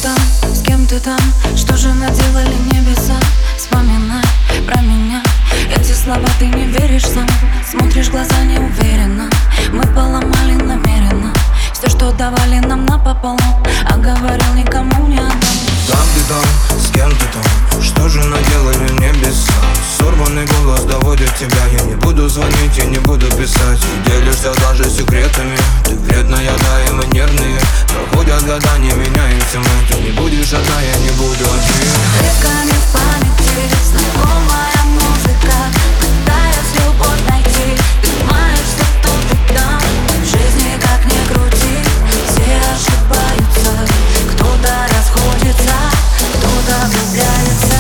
там, с кем ты там? Что же наделали небеса? Вспоминай про меня. Эти слова ты не веришь сам, смотришь в глаза неуверенно. Мы поломали намеренно все, что давали нам напополам, а говорил, никому не отдам. Там ты там, с кем ты там? Что же наделали небеса? Сорванный голос доводит тебя. Я не буду звонить, я не буду писать. И делишься даже секретами. Ты вредная, да, и мы нервные. Проходят года, не меняемся мы. Ты не будешь одна, я не буду один. Рывками в памяти знакомая музыка, пытаясь любовь найти. Ты знаешь, что тут и там, в жизни как ни крути, все ошибаются. Кто-то расходится, кто-то влюбляется.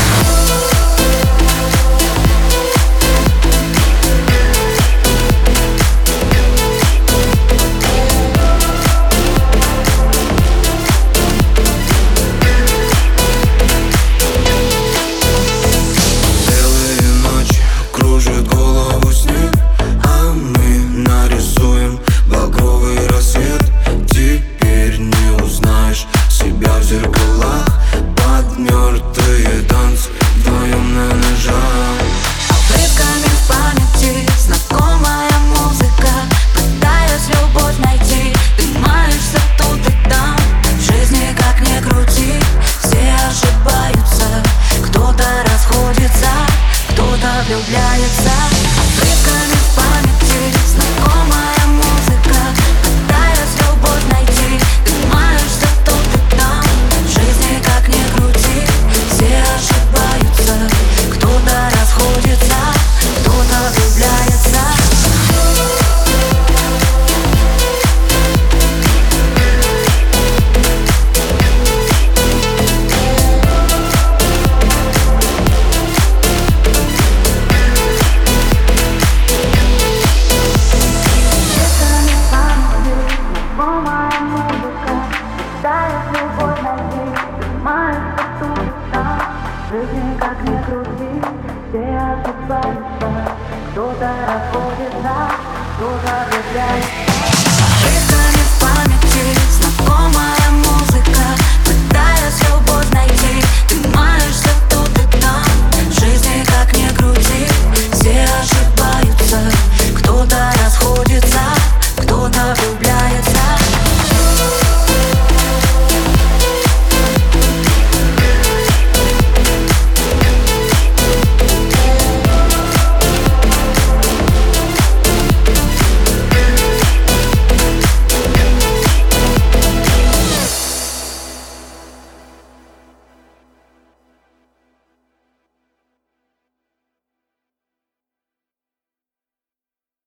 Кружит голову снег, а мы нарисуем багровый рассвет. Теперь не узнаешь себя в зеркалах. Под мертвые танцы вдвоем на ножах. Обрывками в памяти знакомая музыка, пытаясь любовь найти. Ты маешься тут и там, в жизни как ни крути, все ошибаются. Кто-то расходится, кто-то влюбляется. Обрывками в памяти знакомая музыка, пытаясь любовь найти. Ты маешься тут и там, в жизни как ни крути, все ошибаются. Кто-то расходится, кто-то влюбляется. Жизнь как ни крути, все ошибаются. Кто-то расходится, кто-то влюбляется.